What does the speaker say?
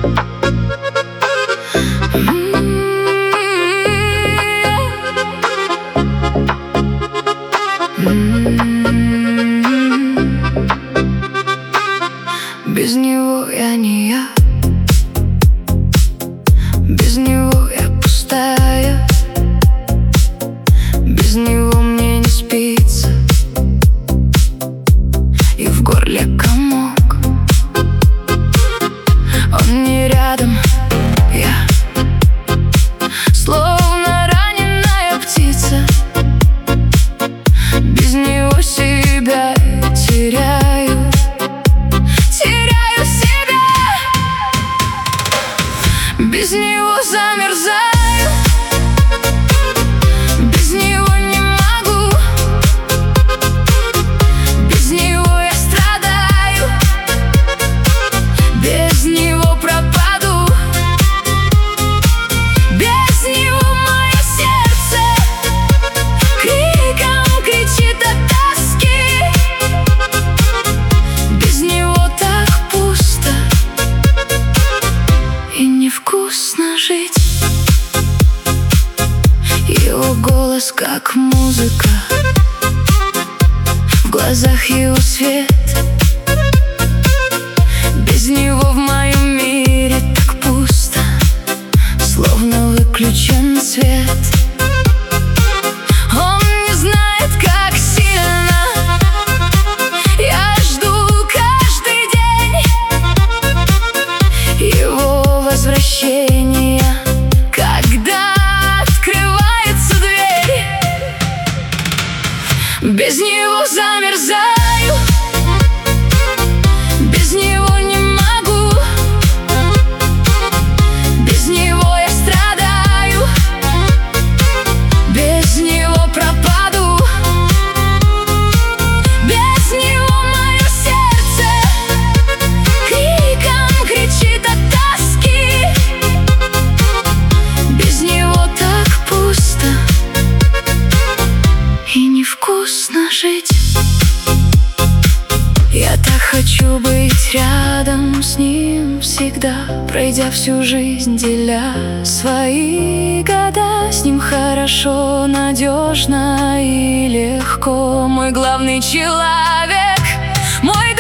Без него я не я, без него я пустая, без него мне не спится, и в горле комок. Он не рядом, я словно раненая птица, без него себя теряю. Без него замерзаю, без него не могу, без него я страдаю, без него пропаду, без него мое сердце криком кричит от тоски, без него так пусто и невкусно жить. Его голос как музыка, в глазах его свет. Без него в моем мире так пусто, словно выключен свет. Он не знает, как сильно я жду каждый день его возвращения, когда открывается дверь. Без него замерзаю, без него не могу, без него я страдаю, без него пропаду, без него мое сердце криком кричит от тоски, без него так пусто и невкусно жить. Я так хочу быть рядом с ним всегда, пройдя всю жизнь, деля свои года. С ним хорошо, надежно и легко. Мой главный человек, мой